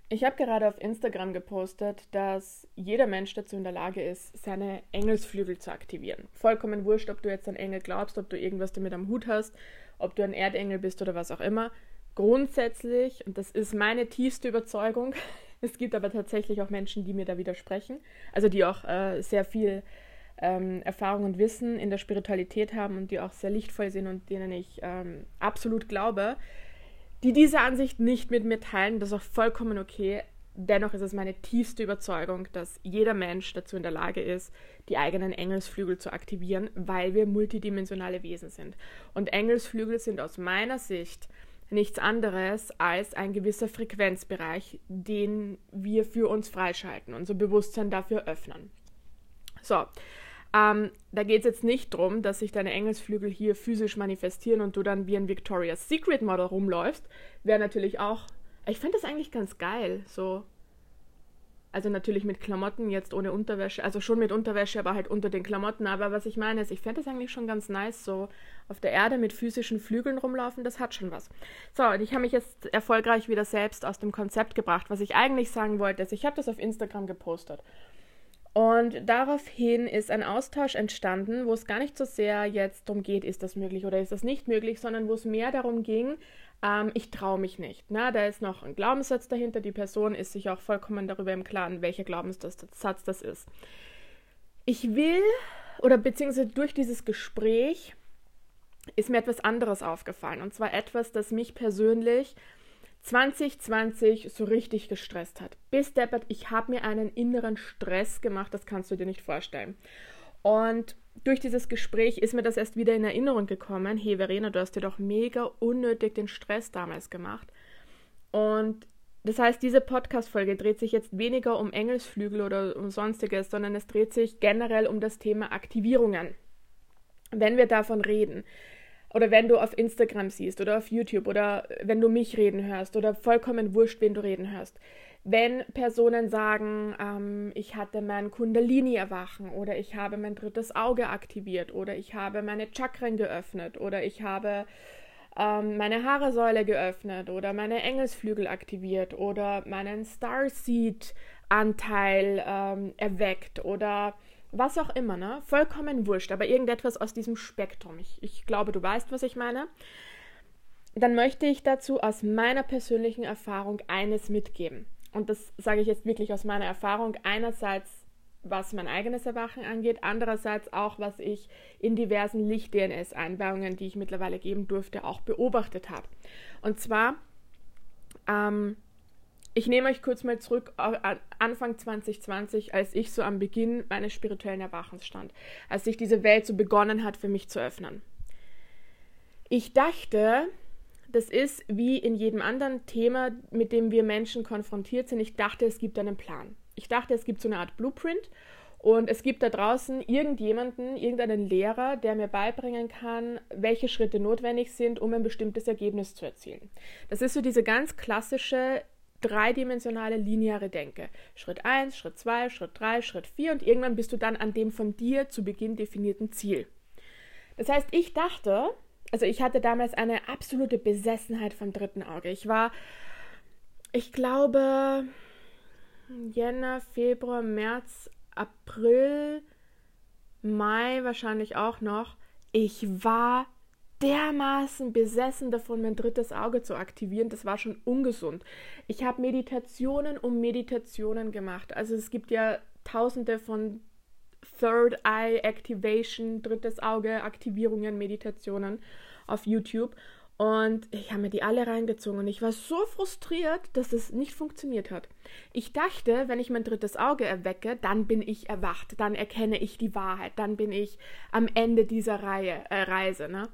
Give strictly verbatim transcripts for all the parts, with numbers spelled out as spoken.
Ich habe gerade auf Instagram gepostet, dass jeder Mensch dazu in der Lage ist, seine Engelsflügel zu aktivieren. Vollkommen wurscht, ob du jetzt an Engel glaubst, ob du irgendwas damit am Hut hast, ob du ein Erdengel bist oder was auch immer. Grundsätzlich, und das ist meine tiefste Überzeugung, es gibt aber tatsächlich auch Menschen, die mir da widersprechen, also die auch äh, sehr viel ähm, Erfahrung und Wissen in der Spiritualität haben und die auch sehr lichtvoll sind und denen ich ähm, absolut glaube, die diese Ansicht nicht mit mir teilen. Das ist auch vollkommen okay. Dennoch ist es meine tiefste Überzeugung, dass jeder Mensch dazu in der Lage ist, die eigenen Engelsflügel zu aktivieren, weil wir multidimensionale Wesen sind. Und Engelsflügel sind aus meiner Sicht nichts anderes als ein gewisser Frequenzbereich, den wir für uns freischalten, unser Bewusstsein dafür öffnen. So, ähm, da geht es jetzt nicht darum, dass sich deine Engelsflügel hier physisch manifestieren und du dann wie ein Victoria's Secret Model rumläufst. Wäre natürlich auch, ich finde das eigentlich ganz geil, so. Also natürlich mit Klamotten, jetzt ohne Unterwäsche, also schon mit Unterwäsche, aber halt unter den Klamotten. Aber was ich meine ist, ich fände das eigentlich schon ganz nice, so auf der Erde mit physischen Flügeln rumlaufen, das hat schon was. So, und ich habe mich jetzt erfolgreich wieder selbst aus dem Konzept gebracht. Was ich eigentlich sagen wollte, ist, ich habe das auf Instagram gepostet. Und daraufhin ist ein Austausch entstanden, wo es gar nicht so sehr jetzt darum geht, ist das möglich oder ist das nicht möglich, sondern wo es mehr darum ging, ähm, ich traue mich nicht. Na, da ist noch ein Glaubenssatz dahinter, die Person ist sich auch vollkommen darüber im Klaren, welcher Glaubenssatz das ist. Ich will, oder beziehungsweise durch dieses Gespräch ist mir etwas anderes aufgefallen. Und zwar etwas, das mich persönlich zwanzig zwanzig so richtig gestresst hat. Bis deppert, ich habe mir einen inneren Stress gemacht, das kannst du dir nicht vorstellen. Und durch dieses Gespräch ist mir das erst wieder in Erinnerung gekommen. Hey Verena, du hast dir doch mega unnötig den Stress damals gemacht. Und das heißt, diese Podcast-Folge dreht sich jetzt weniger um Engelsflügel oder um Sonstiges, sondern es dreht sich generell um das Thema Aktivierungen. Wenn wir davon reden, oder wenn du auf Instagram siehst oder auf YouTube oder wenn du mich reden hörst oder vollkommen wurscht, wen du reden hörst. Wenn Personen sagen, ähm, ich hatte mein Kundalini-Erwachen oder ich habe mein drittes Auge aktiviert oder ich habe meine Chakren geöffnet oder ich habe ähm, meine Haarsäule geöffnet oder meine Engelsflügel aktiviert oder meinen Starseed-Anteil ähm, erweckt oder was auch immer, ne? Vollkommen wurscht, aber irgendetwas aus diesem Spektrum. Ich, ich glaube, du weißt, was ich meine. Dann möchte ich dazu aus meiner persönlichen Erfahrung eines mitgeben. Und das sage ich jetzt wirklich aus meiner Erfahrung. Einerseits, was mein eigenes Erwachen angeht, andererseits auch, was ich in diversen Licht-D N S-Einweihungen, die ich mittlerweile geben durfte, auch beobachtet habe. Und zwar, ähm, ich nehme euch kurz mal zurück an Anfang zwanzig zwanzig, als ich so am Beginn meines spirituellen Erwachens stand, als sich diese Welt so begonnen hat, für mich zu öffnen. Ich dachte, das ist wie in jedem anderen Thema, mit dem wir Menschen konfrontiert sind, ich dachte, es gibt einen Plan. Ich dachte, es gibt so eine Art Blueprint und es gibt da draußen irgendjemanden, irgendeinen Lehrer, der mir beibringen kann, welche Schritte notwendig sind, um ein bestimmtes Ergebnis zu erzielen. Das ist so diese ganz klassische dreidimensionale lineare Denke. Schritt eins, Schritt zwei, Schritt drei, Schritt vier und irgendwann bist du dann an dem von dir zu Beginn definierten Ziel. Das heißt, ich dachte, also ich hatte damals eine absolute Besessenheit vom dritten Auge. Ich war, ich glaube, Jänner, Februar, März, April, Mai wahrscheinlich auch noch. Ich war dermaßen besessen davon, mein drittes Auge zu aktivieren, das war schon ungesund. Ich habe Meditationen um Meditationen gemacht. Also es gibt ja tausende von Third Eye Activation, drittes Auge Aktivierungen, Meditationen auf YouTube und ich habe mir die alle reingezogen und ich war so frustriert, dass es nicht funktioniert hat. Ich dachte, wenn ich mein drittes Auge erwecke, dann bin ich erwacht, dann erkenne ich die Wahrheit, dann bin ich am Ende dieser Reihe, äh, Reise, ne?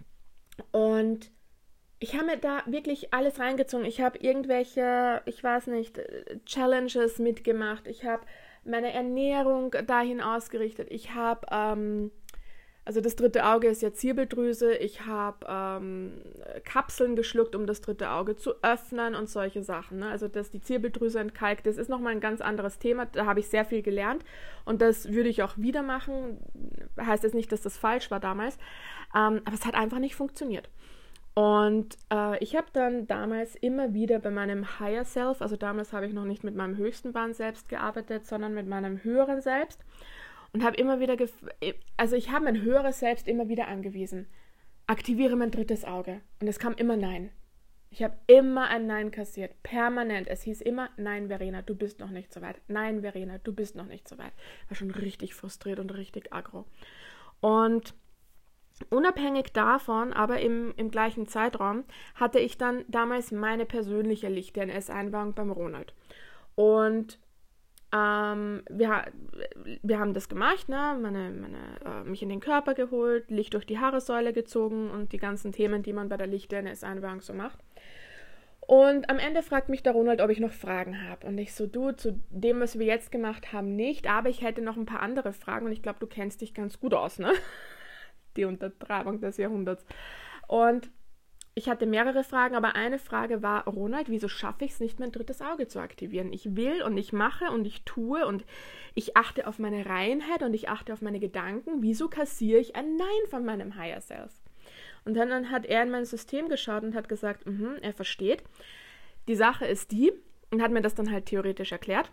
Und ich habe mir da wirklich alles reingezogen. Ich habe irgendwelche, ich weiß nicht, Challenges mitgemacht. Ich habe meine Ernährung dahin ausgerichtet. Ich habe, ähm, also das dritte Auge ist ja Zirbeldrüse. Ich habe ähm, Kapseln geschluckt, um das dritte Auge zu öffnen und solche Sachen. Ne? Also dass die Zirbeldrüse entkalkt ist, ist nochmal ein ganz anderes Thema. Da habe ich sehr viel gelernt und das würde ich auch wieder machen. Heißt jetzt nicht, dass das falsch war damals. Ähm, aber es hat einfach nicht funktioniert. Und äh, ich habe dann damals immer wieder bei meinem Higher Self, also damals habe ich noch nicht mit meinem höchsten wahren Selbst gearbeitet, sondern mit meinem höheren Selbst und habe immer wieder, gef- also ich habe mein höheres Selbst immer wieder angewiesen, aktiviere mein drittes Auge. Und es kam immer Nein. Ich habe immer ein Nein kassiert, permanent. Es hieß immer, nein, Verena, du bist noch nicht so weit. Nein, Verena, du bist noch nicht so weit. War schon richtig frustriert und richtig aggro. Und unabhängig davon, aber im, im gleichen Zeitraum, hatte ich dann damals meine persönliche Licht-D N S-Einweihung beim Ronald. Und ähm, wir, wir haben das gemacht, ne? meine, meine, äh, mich in den Körper geholt, Licht durch die Haarsäule gezogen und die ganzen Themen, die man bei der Licht-D N S-Einweihung so macht. Und am Ende fragt mich der Ronald, ob ich noch Fragen habe. Und ich so, du, zu dem, was wir jetzt gemacht haben, nicht, aber ich hätte noch ein paar andere Fragen und ich glaube, du kennst dich ganz gut aus, ne? Die Untertreibung des Jahrhunderts. Und ich hatte mehrere Fragen, aber eine Frage war, Ronald, wieso schaffe ich es nicht, mein drittes Auge zu aktivieren? Ich will und ich mache und ich tue und ich achte auf meine Reinheit und ich achte auf meine Gedanken. Wieso kassiere ich ein Nein von meinem Higher Self? Und dann, dann hat er in mein System geschaut und hat gesagt, mh, er versteht. Die Sache ist die, und hat mir das dann halt theoretisch erklärt,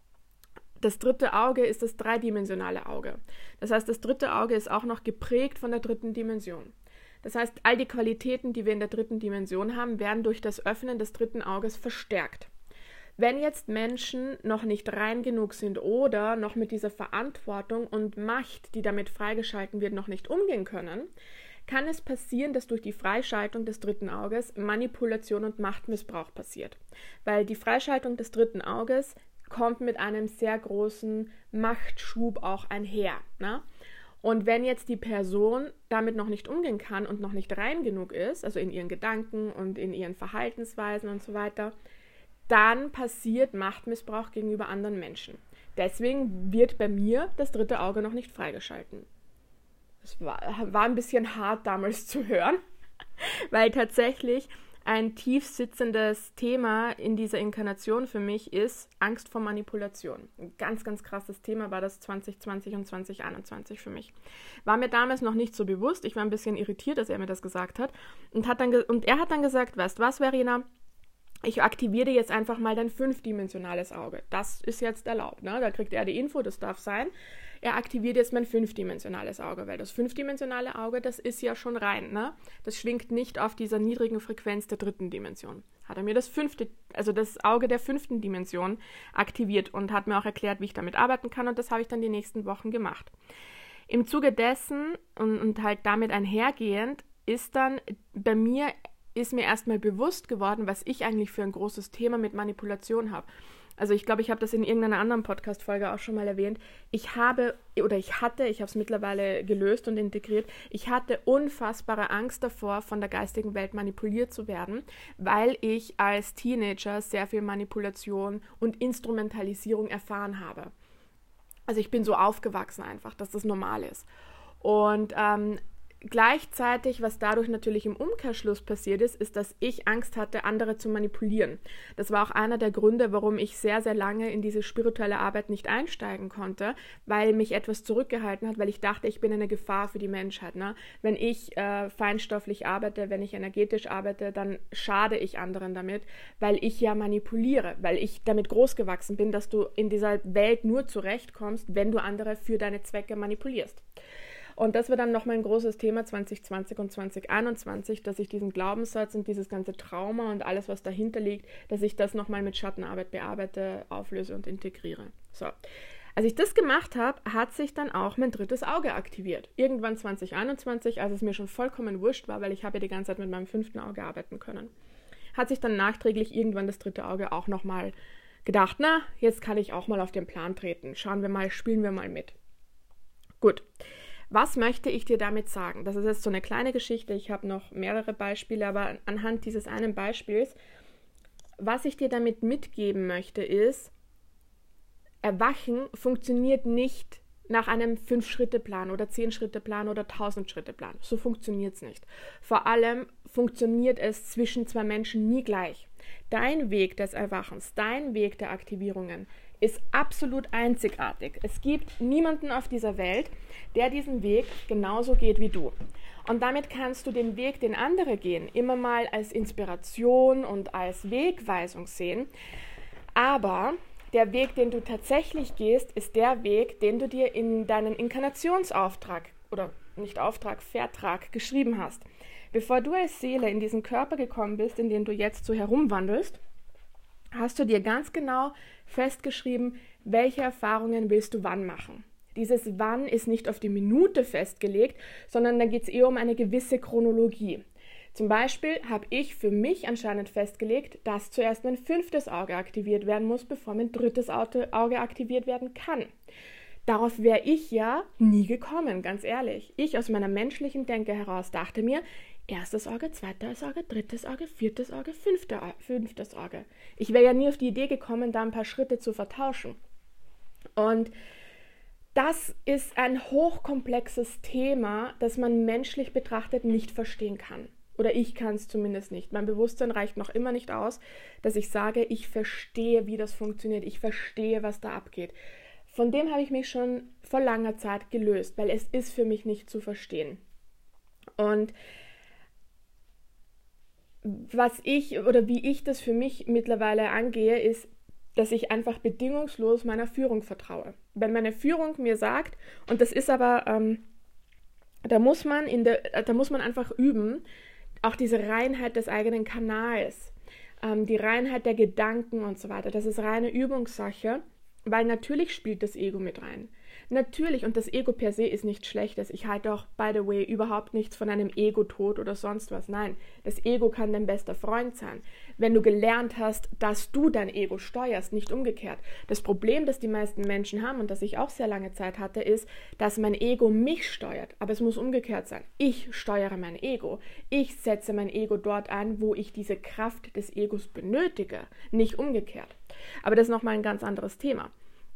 das dritte Auge ist das dreidimensionale Auge. Das heißt, das dritte Auge ist auch noch geprägt von der dritten Dimension. Das heißt, all die Qualitäten, die wir in der dritten Dimension haben, werden durch das Öffnen des dritten Auges verstärkt. Wenn jetzt Menschen noch nicht rein genug sind oder noch mit dieser Verantwortung und Macht, die damit freigeschalten wird, noch nicht umgehen können, kann es passieren, dass durch die Freischaltung des dritten Auges Manipulation und Machtmissbrauch passiert. Weil die Freischaltung des dritten Auges kommt mit einem sehr großen Machtschub auch einher. Ne? Und wenn jetzt die Person damit noch nicht umgehen kann und noch nicht rein genug ist, also in ihren Gedanken und in ihren Verhaltensweisen und so weiter, dann passiert Machtmissbrauch gegenüber anderen Menschen. Deswegen wird bei mir das dritte Auge noch nicht freigeschalten. Das war, war ein bisschen hart damals zu hören, weil tatsächlich ein tief sitzendes Thema in dieser Inkarnation für mich ist Angst vor Manipulation. Ein ganz, ganz krasses Thema war das zwanzig zwanzig und zwanzig einundzwanzig für mich. War mir damals noch nicht so bewusst. Ich war ein bisschen irritiert, dass er mir das gesagt hat. Und, hat dann ge- und er hat dann gesagt, weißt du was, Verena? Ich aktiviere jetzt einfach mal dein fünfdimensionales Auge. Das ist jetzt erlaubt. Ne? Da kriegt er die Info, das darf sein. Er aktiviert jetzt mein fünfdimensionales Auge, weil das fünfdimensionale Auge, das ist ja schon rein. Ne? Das schwingt nicht auf dieser niedrigen Frequenz der dritten Dimension. Hat er mir das fünfte, also das Auge der fünften Dimension aktiviert und hat mir auch erklärt, wie ich damit arbeiten kann, und das habe ich dann die nächsten Wochen gemacht. Im Zuge dessen und, und halt damit einhergehend ist dann bei mir ist mir erstmal bewusst geworden, was ich eigentlich für ein großes Thema mit Manipulation habe. Also ich glaube, ich habe das in irgendeiner anderen Podcast-Folge auch schon mal erwähnt. Ich habe, oder ich hatte, ich habe es mittlerweile gelöst und integriert, ich hatte unfassbare Angst davor, von der geistigen Welt manipuliert zu werden, weil ich als Teenager sehr viel Manipulation und Instrumentalisierung erfahren habe. Also ich bin so aufgewachsen einfach, dass das normal ist. Und ähm, gleichzeitig, was dadurch natürlich im Umkehrschluss passiert ist, ist, dass ich Angst hatte, andere zu manipulieren. Das war auch einer der Gründe, warum ich sehr, sehr lange in diese spirituelle Arbeit nicht einsteigen konnte, weil mich etwas zurückgehalten hat, weil ich dachte, ich bin eine Gefahr für die Menschheit. Ne? Wenn ich äh, feinstofflich arbeite, wenn ich energetisch arbeite, dann schade ich anderen damit, weil ich ja manipuliere, weil ich damit großgewachsen bin, dass du in dieser Welt nur zurechtkommst, wenn du andere für deine Zwecke manipulierst. Und das war dann nochmal ein großes Thema zwanzig zwanzig und zwanzig einundzwanzig, dass ich diesen Glaubenssatz und dieses ganze Trauma und alles, was dahinter liegt, dass ich das nochmal mit Schattenarbeit bearbeite, auflöse und integriere. So. Als ich das gemacht habe, hat sich dann auch mein drittes Auge aktiviert. Irgendwann zwanzig einundzwanzig, als es mir schon vollkommen wurscht war, weil ich habe ja die ganze Zeit mit meinem fünften Auge arbeiten können, hat sich dann nachträglich irgendwann das dritte Auge auch nochmal gedacht, na, jetzt kann ich auch mal auf den Plan treten. Schauen wir mal, spielen wir mal mit. Gut. Was möchte ich dir damit sagen? Das ist jetzt so eine kleine Geschichte, ich habe noch mehrere Beispiele, aber anhand dieses einen Beispiels, was ich dir damit mitgeben möchte, ist, Erwachen funktioniert nicht nach einem fünf-Schritte-Plan oder zehn-Schritte-Plan oder tausend-Schritte-Plan. So funktioniert es nicht. Vor allem funktioniert es zwischen zwei Menschen nie gleich. Dein Weg des Erwachens, dein Weg der Aktivierungen ist absolut einzigartig. Es gibt niemanden auf dieser Welt, der diesen Weg genauso geht wie du. Und damit kannst du den Weg, den andere gehen, immer mal als Inspiration und als Wegweisung sehen. Aber der Weg, den du tatsächlich gehst, ist der Weg, den du dir in deinen Inkarnationsauftrag oder nicht Auftrag, Vertrag geschrieben hast. Bevor du als Seele in diesen Körper gekommen bist, in den du jetzt so herumwandelst, hast du dir ganz genau festgeschrieben, welche Erfahrungen willst du wann machen. Dieses Wann ist nicht auf die Minute festgelegt, sondern da geht es eher um eine gewisse Chronologie. Zum Beispiel habe ich für mich anscheinend festgelegt, dass zuerst mein fünftes Auge aktiviert werden muss, bevor mein drittes Auge aktiviert werden kann. Darauf wäre ich ja nie gekommen, ganz ehrlich. Ich aus meiner menschlichen Denke heraus dachte mir, erstes Auge, zweites Auge, drittes Auge, viertes Auge, fünfte, fünftes Auge. Ich wäre ja nie auf die Idee gekommen, da ein paar Schritte zu vertauschen. Und das ist ein hochkomplexes Thema, das man menschlich betrachtet nicht verstehen kann. Oder ich kann es zumindest nicht. Mein Bewusstsein reicht noch immer nicht aus, dass ich sage, ich verstehe, wie das funktioniert. Ich verstehe, was da abgeht. Von dem habe ich mich schon vor langer Zeit gelöst, weil es ist für mich nicht zu verstehen. Und was ich oder wie ich das für mich mittlerweile angehe, ist, dass ich einfach bedingungslos meiner Führung vertraue. Wenn meine Führung mir sagt, und das ist aber, ähm, da muss man in der, da muss man einfach üben, auch diese Reinheit des eigenen Kanals, ähm, die Reinheit der Gedanken und so weiter, das ist reine Übungssache, weil natürlich spielt das Ego mit rein. Natürlich, und das Ego per se ist nichts Schlechtes. Ich halte auch, by the way, überhaupt nichts von einem Ego-Tod oder sonst was. Nein, das Ego kann dein bester Freund sein. Wenn du gelernt hast, dass du dein Ego steuerst, nicht umgekehrt. Das Problem, das die meisten Menschen haben und das ich auch sehr lange Zeit hatte, ist, dass mein Ego mich steuert. Aber es muss umgekehrt sein. Ich steuere mein Ego. Ich setze mein Ego dort ein, wo ich diese Kraft des Egos benötige. Nicht umgekehrt. Aber das ist nochmal ein ganz anderes Thema.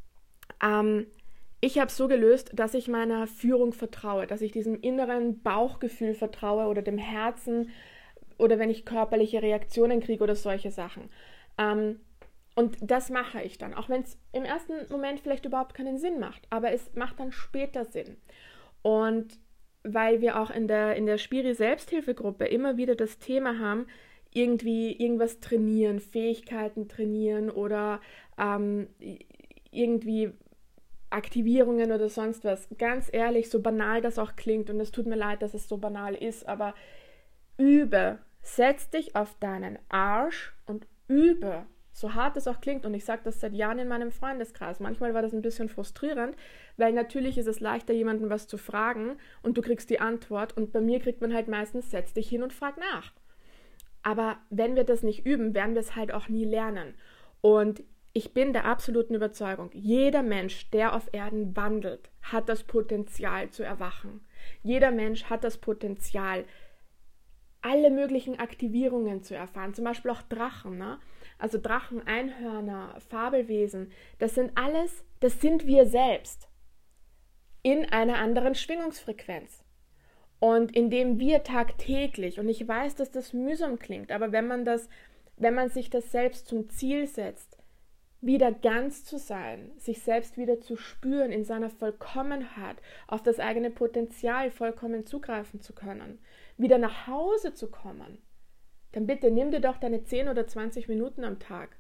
Ähm, Ich habe es so gelöst, dass ich meiner Führung vertraue, dass ich diesem inneren Bauchgefühl vertraue oder dem Herzen oder wenn ich körperliche Reaktionen kriege oder solche Sachen. Ähm, und das mache ich dann, auch wenn es im ersten Moment vielleicht überhaupt keinen Sinn macht, aber es macht dann später Sinn. Und weil wir auch in der, in der Spiri-Selbsthilfegruppe immer wieder das Thema haben, irgendwie irgendwas trainieren, Fähigkeiten trainieren oder ähm, irgendwie Aktivierungen oder sonst was. Ganz ehrlich, so banal das auch klingt und es tut mir leid, dass es so banal ist, aber übe, setz dich auf deinen Arsch und übe, so hart es auch klingt und ich sage das seit Jahren in meinem Freundeskreis. Manchmal war das ein bisschen frustrierend, weil natürlich ist es leichter, jemandem was zu fragen und du kriegst die Antwort und bei mir kriegt man halt meistens, setz dich hin und frag nach. Aber wenn wir das nicht üben, werden wir es halt auch nie lernen. Und ich bin der absoluten Überzeugung, jeder Mensch, der auf Erden wandelt, hat das Potenzial zu erwachen. Jeder Mensch hat das Potenzial, alle möglichen Aktivierungen zu erfahren, zum Beispiel auch Drachen, ne? Also Drachen, Einhörner, Fabelwesen, das sind alles, das sind wir selbst in einer anderen Schwingungsfrequenz. Und indem wir tagtäglich, und ich weiß, dass das mühsam klingt, aber wenn man das, wenn man sich das selbst zum Ziel setzt, wieder ganz zu sein, sich selbst wieder zu spüren in seiner Vollkommenheit, auf das eigene Potenzial vollkommen zugreifen zu können, wieder nach Hause zu kommen, dann bitte nimm dir doch deine zehn oder zwanzig Minuten am Tag.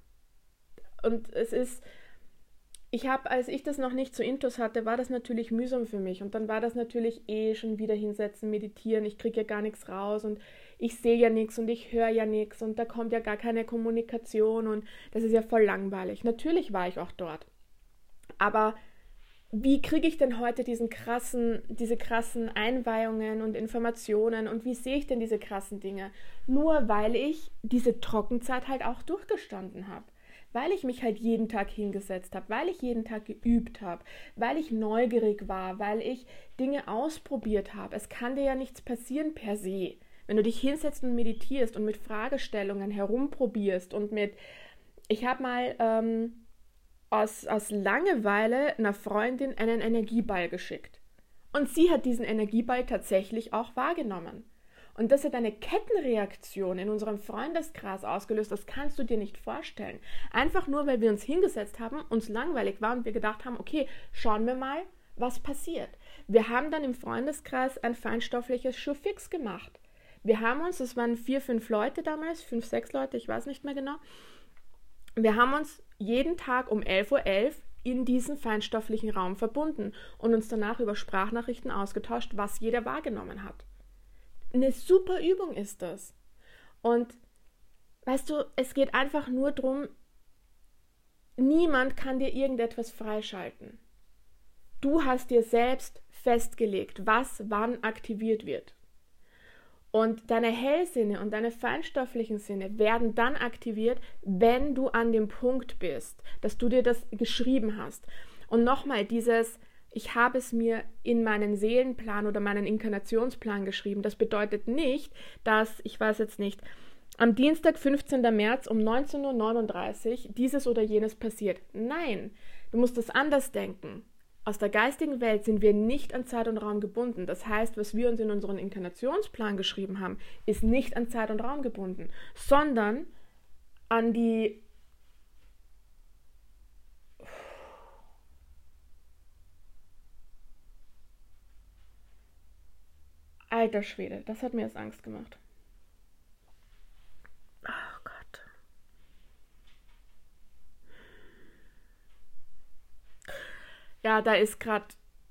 Und es ist, ich habe, als ich das noch nicht so intus hatte, war das natürlich mühsam für mich und dann war das natürlich eh schon wieder hinsetzen, meditieren, ich kriege ja gar nichts raus und ich sehe ja nichts und ich höre ja nichts und da kommt ja gar keine Kommunikation und das ist ja voll langweilig. Natürlich war ich auch dort. Aber wie kriege ich denn heute diesen krassen, diese krassen Einweihungen und Informationen und wie sehe ich denn diese krassen Dinge? Nur weil ich diese Trockenzeit halt auch durchgestanden habe. Weil ich mich halt jeden Tag hingesetzt habe, weil ich jeden Tag geübt habe, weil ich neugierig war, weil ich Dinge ausprobiert habe. Es kann dir ja nichts passieren per se. Wenn du dich hinsetzt und meditierst und mit Fragestellungen herumprobierst und mit, ich habe mal ähm, aus, aus Langeweile einer Freundin einen Energieball geschickt. Und sie hat diesen Energieball tatsächlich auch wahrgenommen. Und das hat eine Kettenreaktion in unserem Freundeskreis ausgelöst, das kannst du dir nicht vorstellen. Einfach nur, weil wir uns hingesetzt haben, uns langweilig war und wir gedacht haben, okay, schauen wir mal, was passiert. Wir haben dann im Freundeskreis ein feinstoffliches Schuhfix gemacht. Wir haben uns, es waren vier, fünf Leute damals, fünf, sechs Leute, ich weiß nicht mehr genau, wir haben uns jeden Tag um elf Uhr elf in diesen feinstofflichen Raum verbunden und uns danach über Sprachnachrichten ausgetauscht, was jeder wahrgenommen hat. Eine super Übung ist das. Und weißt du, es geht einfach nur darum, niemand kann dir irgendetwas freischalten. Du hast dir selbst festgelegt, was wann aktiviert wird. Und deine Hellsinne und deine feinstofflichen Sinne werden dann aktiviert, wenn du an dem Punkt bist, dass du dir das geschrieben hast. Und nochmal, dieses, ich habe es mir in meinen Seelenplan oder meinen Inkarnationsplan geschrieben, das bedeutet nicht, dass, ich weiß jetzt nicht, am Dienstag, fünfzehnten März um neunzehn Uhr neununddreißig dieses oder jenes passiert. Nein, du musst das anders denken. Aus der geistigen Welt sind wir nicht an Zeit und Raum gebunden. Das heißt, was wir uns in unseren Inkarnationsplan geschrieben haben, ist nicht an Zeit und Raum gebunden, sondern an die Alter Schwede, das hat mir jetzt Angst gemacht. Oh Gott. Ja, da ist gerade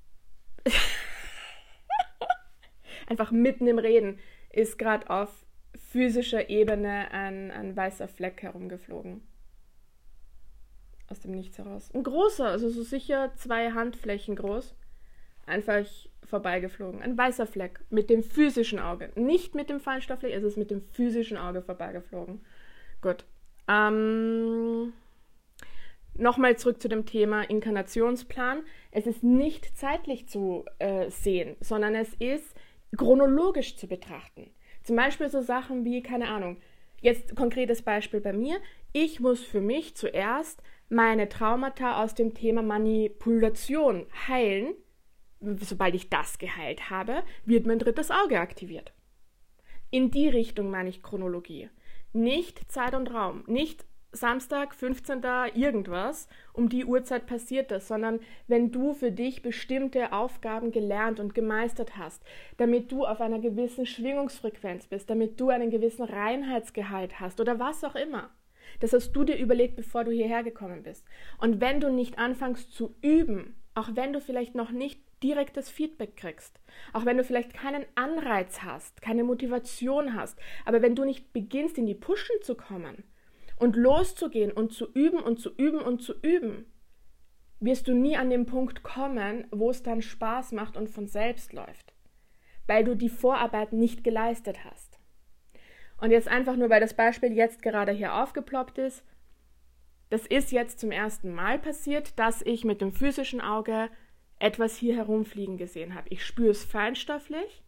einfach mitten im Reden ist gerade auf physischer Ebene ein, ein weißer Fleck herumgeflogen. Aus dem Nichts heraus. Ein großer, also so sicher zwei Handflächen groß. Einfach vorbeigeflogen. Ein weißer Fleck mit dem physischen Auge. Nicht mit dem feinstofflichen, es ist mit dem physischen Auge vorbeigeflogen. Gut. Ähm... Nochmal zurück zu dem Thema Inkarnationsplan. Es ist nicht zeitlich zu äh, sehen, sondern es ist chronologisch zu betrachten. Zum Beispiel so Sachen wie, keine Ahnung, jetzt konkretes Beispiel bei mir. Ich muss für mich zuerst meine Traumata aus dem Thema Manipulation heilen. Sobald ich das geheilt habe, wird mein drittes Auge aktiviert. In die Richtung meine ich Chronologie. Nicht Zeit und Raum, nicht Samstag, fünfzehnten irgendwas, um die Uhrzeit passiert das, sondern wenn du für dich bestimmte Aufgaben gelernt und gemeistert hast, damit du auf einer gewissen Schwingungsfrequenz bist, damit du einen gewissen Reinheitsgehalt hast oder was auch immer. Das hast du dir überlegt, bevor du hierher gekommen bist. Und wenn du nicht anfängst zu üben, auch wenn du vielleicht noch nicht direktes Feedback kriegst, auch wenn du vielleicht keinen Anreiz hast, keine Motivation hast, aber wenn du nicht beginnst, in die Pushen zu kommen, und loszugehen und zu üben und zu üben und zu üben, wirst du nie an den Punkt kommen, wo es dann Spaß macht und von selbst läuft, weil du die Vorarbeit nicht geleistet hast. Und jetzt einfach nur, weil das Beispiel jetzt gerade hier aufgeploppt ist, das ist jetzt zum ersten Mal passiert, dass ich mit dem physischen Auge etwas hier herumfliegen gesehen habe. Ich spüre es feinstofflich,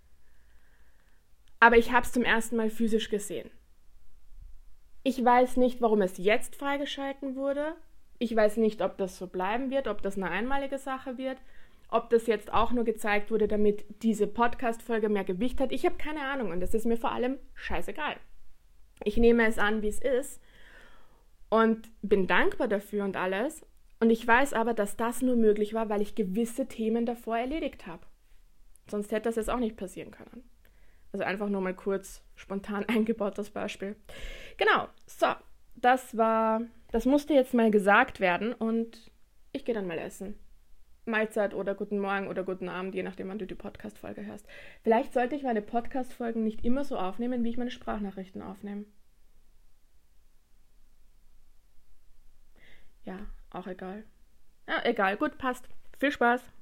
aber ich habe es zum ersten Mal physisch gesehen. Ich weiß nicht, warum es jetzt freigeschalten wurde. Ich weiß nicht, ob das so bleiben wird, ob das eine einmalige Sache wird, ob das jetzt auch nur gezeigt wurde, damit diese Podcast-Folge mehr Gewicht hat. Ich habe keine Ahnung und das ist mir vor allem scheißegal. Ich nehme es an, wie es ist und bin dankbar dafür und alles. Und ich weiß aber, dass das nur möglich war, weil ich gewisse Themen davor erledigt habe. Sonst hätte das jetzt auch nicht passieren können. Also einfach nur mal kurz spontan eingebaut, das Beispiel. Genau, so, das war, das musste jetzt mal gesagt werden und ich gehe dann mal essen. Mahlzeit oder guten Morgen oder guten Abend, je nachdem, wann du die Podcast-Folge hörst. Vielleicht sollte ich meine Podcast-Folgen nicht immer so aufnehmen, wie ich meine Sprachnachrichten aufnehme. Ja, auch egal. Ja, egal, gut, passt. Viel Spaß.